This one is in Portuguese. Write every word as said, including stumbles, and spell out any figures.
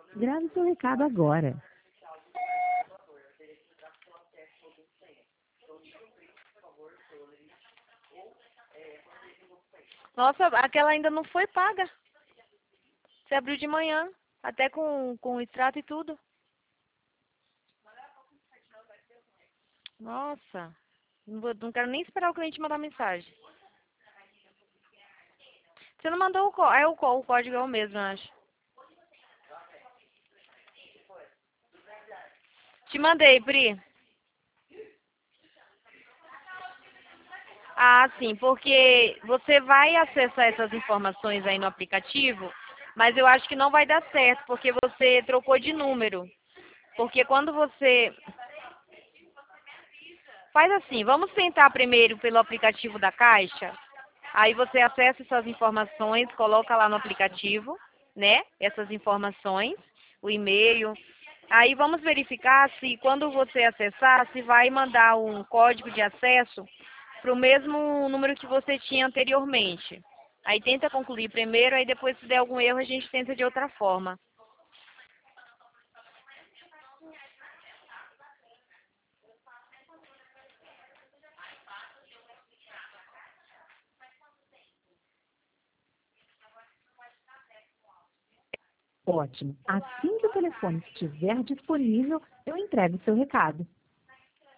Grave seu recado agora. Nossa, aquela ainda não foi paga. Você abriu de manhã, até com, com o extrato e tudo. Nossa, não, vou, não quero nem esperar o cliente mandar mensagem. Você não mandou o código, é o, có- o código é o mesmo, eu acho. Te mandei, Pri. Ah, sim, porque você vai acessar essas informações aí no aplicativo, mas eu acho que não vai dar certo, porque você trocou de número. Porque quando você... Faz assim, vamos tentar primeiro pelo aplicativo da Caixa. Aí você acessa essas informações, coloca lá no aplicativo, né? Essas informações, o e-mail. Aí vamos verificar se quando você acessar, se vai mandar um código de acesso para o mesmo número que você tinha anteriormente. Aí tenta concluir primeiro, aí depois se der algum erro a gente tenta de outra forma. Ótimo. Assim que o telefone estiver disponível, eu entrego seu recado.